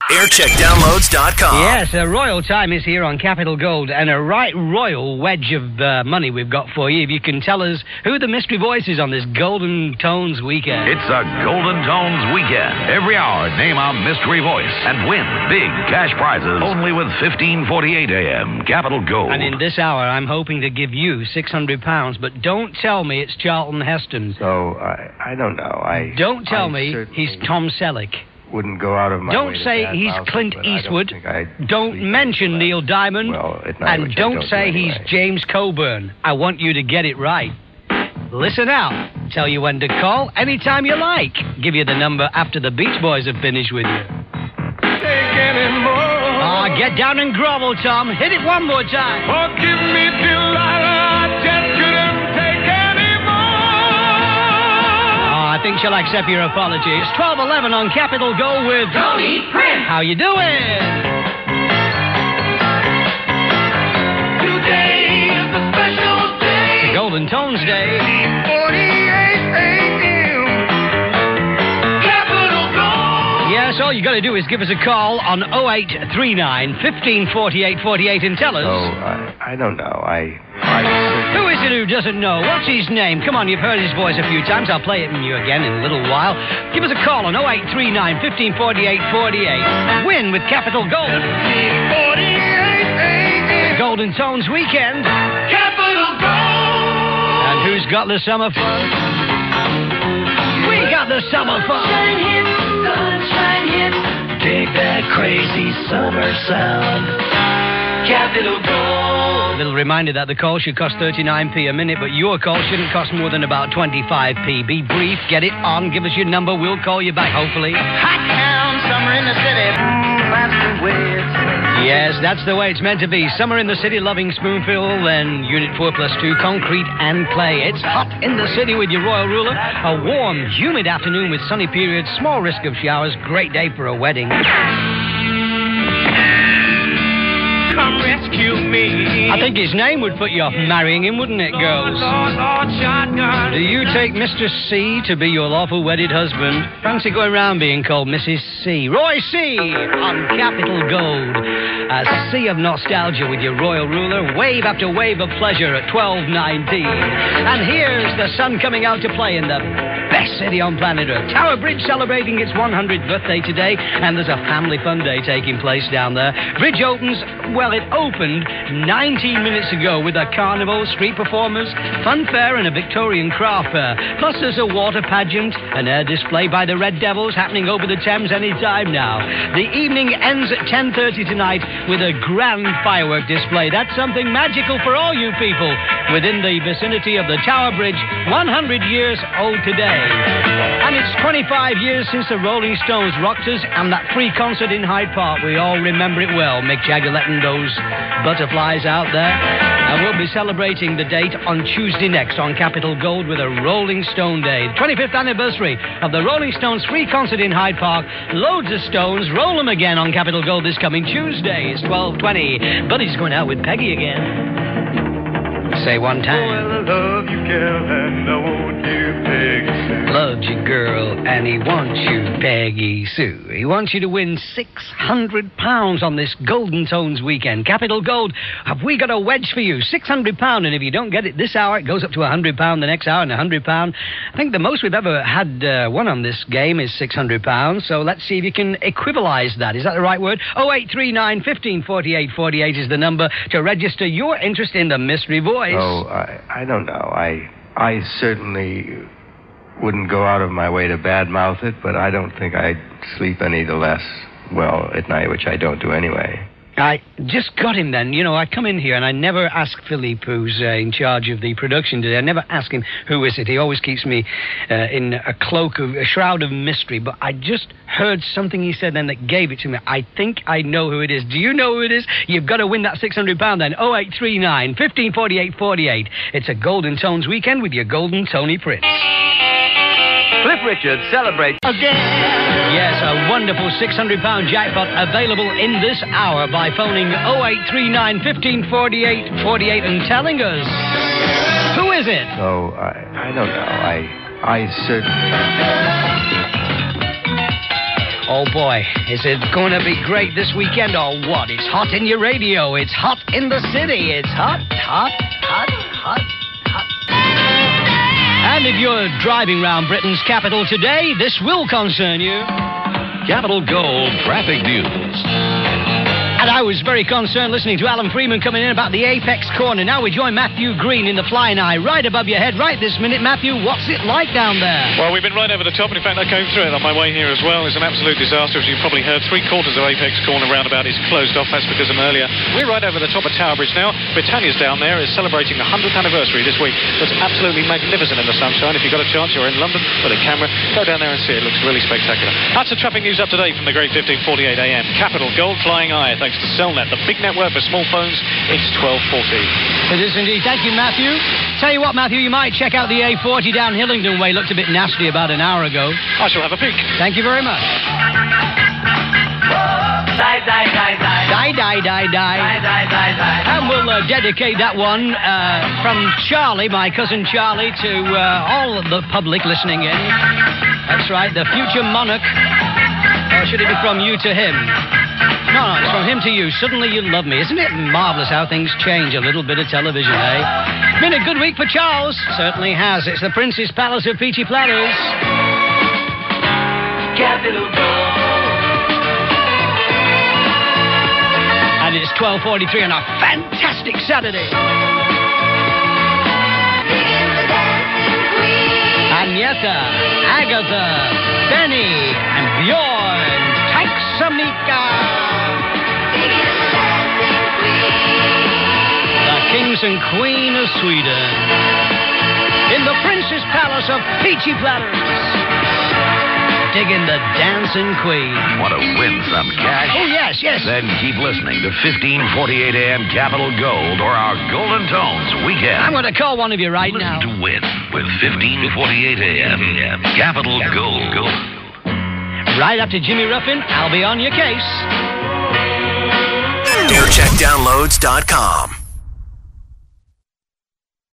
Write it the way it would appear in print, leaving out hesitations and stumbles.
Aircheckdownloads.com. Yes, a royal time is here on Capital Gold, and a right royal wedge of money we've got for you if you can tell us who the mystery voice is on this Golden Tones weekend. It's a Golden Tones weekend. Every hour, name a mystery voice and win big cash prizes only with 1548 AM Capital Gold. And in this hour, I'm hoping to give you £600, but don't tell me it's Charlton Heston. So, I don't know. Don't tell me he's Tom Selleck. Wouldn't go out of my Don't way to say bad he's mouth it, Clint but I Eastwood. don't mention Neil Diamond. Well, at night, and which I don't don't say do he's anyway. James Coburn. I want you to get it right. Listen out. Tell you when to call anytime you like. Give you the number after the Beach Boys have finished with you. Get down and grovel, Tom. Hit it one more time. Forgive me, Delilah, I just couldn't take anymore. I think she'll accept your apology. It's 12:11 on Capital Gold with Tony Prince. How you doing? Today is a special day. It's a Golden Tones Day. 48 AM. Capital Gold. Yes, all you got to do is give us a call on 0839 1548 48 and tell us. So, I don't know. Who is it who doesn't know? What's his name? Come on, you've heard his voice a few times. I'll play it from you again in a little while. Give us a call on 0839 1548 48. Win with Capital Gold. 48 AM. Golden Tones weekend. Capital Gold. And who's got the summer fun? We got the summer fun. Sunshine hits, sunshine hits. Dig that crazy summer sound. Capital Gold. Little reminder that the call should cost 39p a minute, but your call shouldn't cost more than about 25p. Be brief, get it on, give us your number, we'll call you back, hopefully. Hot town, summer in the city. That's the way it's Yes, that's the way it's meant to be. Summer in the city, loving Spoonful, then Unit 4+2, concrete and clay. It's hot in the city with your royal ruler. A warm, humid afternoon with sunny periods, small risk of showers. Great day for a wedding. Come rescue me. I think his name would put you off marrying him, wouldn't it, girls? Lord, shotgun. Do you take Mr. C to be your lawful wedded husband? Fancy going round being called Mrs. C. Roy C. on Capital Gold. A sea of nostalgia with your royal ruler. Wave after wave of pleasure at 12:19. And here's the sun coming out to play in the best city on planet Earth. Tower Bridge celebrating its 100th birthday today, and there's a family fun day taking place down there. Bridge opens, well, it opened 19 minutes ago with a carnival, street performers, fun fair, and a Victorian craft fair. Plus, there's a water pageant, an air display by the Red Devils happening over the Thames any time now. The evening ends at 10:30 tonight with a grand firework display. That's something magical for all you people within the vicinity of the Tower Bridge, 100 years old today. And it's 25 years since the Rolling Stones rocked us and that free concert in Hyde Park. We all remember it well. Mick Jagger letting those butterflies out there. And we'll be celebrating the date on Tuesday next on Capital Gold with a Rolling Stone Day. 25th anniversary of the Rolling Stones free concert in Hyde Park. Loads of Stones. Roll them again on Capital Gold this coming Tuesday. It's 12:20. Buddy's going out with Peggy again. Say one time. Well, I love you, girl, and I want you, Peggy Sue. Loves you, girl, and he wants you, Peggy Sue. He wants you to win £600 on this Golden Tones weekend. Capital Gold, have we got a wedge for you? £600, and if you don't get it this hour, it goes up to £100 the next hour and £100. I think the most we've ever had won on this game is £600, so let's see if you can equivalize that. Is that the right word? 0839 1548 48 is the number to register your interest in the mystery voice. Oh, I don't know. I certainly wouldn't go out of my way to badmouth it, but I don't think I'd sleep any the less well at night, which I don't do anyway. I just got him then. You know, I come in here and I never ask Philippe, who's in charge of the production today. I never ask him who is it. He always keeps me in a shroud of mystery. But I just heard something he said then that gave it to me. I think I know who it is. Do you know who it is? You've got to win that £600 then. 0839 1548 48. It's a Golden Tones weekend with your Golden Tony Prince. Cliff Richard celebrates again. Yes, a wonderful £600 jackpot available in this hour by phoning 0839 1548 48 and telling us. Who is it? So, I don't know. I certainly... Oh, boy, is it going to be great this weekend or what? It's hot in your radio. It's hot in the city. It's hot, hot, hot, hot, hot. And if you're driving around Britain's capital today, this will concern you. Capital Gold Traffic News. And I was very concerned listening to Alan Freeman coming in about the Apex Corner. Now we join Matthew Green in the Flying Eye, right above your head, right this minute. Matthew, what's it like down there? Well, we've been right over the top, and in fact, I came through it on my way here as well. It's an absolute disaster. As you've probably heard, 3/4 of Apex Corner roundabout is closed off. That's because of earlier. We're right over the top of Tower Bridge now. Britannia's down there is celebrating the 100th anniversary this week. Looks absolutely magnificent in the sunshine. If you've got a chance, you're in London with a camera, go down there and see it. It looks really spectacular. That's the traffic news up to date from the great 1548 AM. Capital Gold Flying Eye, thanks to Cellnet, the big network for small phones. It's 12:40. It is indeed. Thank you, Matthew. Tell you what, Matthew, you might check out the A40 down Hillingdon Way. Looked a bit nasty about an hour ago. I shall have a peek. Thank you very much. Die, die, die, die. Die, die, die, die. Die, die, die, die. And we'll dedicate that one from Charlie, my cousin Charlie, to all of the public listening in. That's right, the future monarch. Or should it be from you to him? No, it's from him to you. Suddenly You Love Me. Isn't it marvellous how things change? A little bit of television, eh? Been a good week for Charles. Certainly has. It's the Prince's Palace of Peachy Platters. Capital Gold. And it's 12:43 on a fantastic Saturday. Agneta, Agatha, Benny, and Bjorn, Taxamika. The Kings and Queen of Sweden. In the Prince's Palace of Peachy Platters. Digging the Dancing Queen. Want to win some cash? Oh, yes, yes. Then keep listening to 1548 AM Capital Gold or our Golden Tones Weekend. I'm going to call one of you right now. Listen to win with 1548 AM Capital Gold. Right after Jimmy Ruffin, I'll be on your case. AirCheckDownloads.com.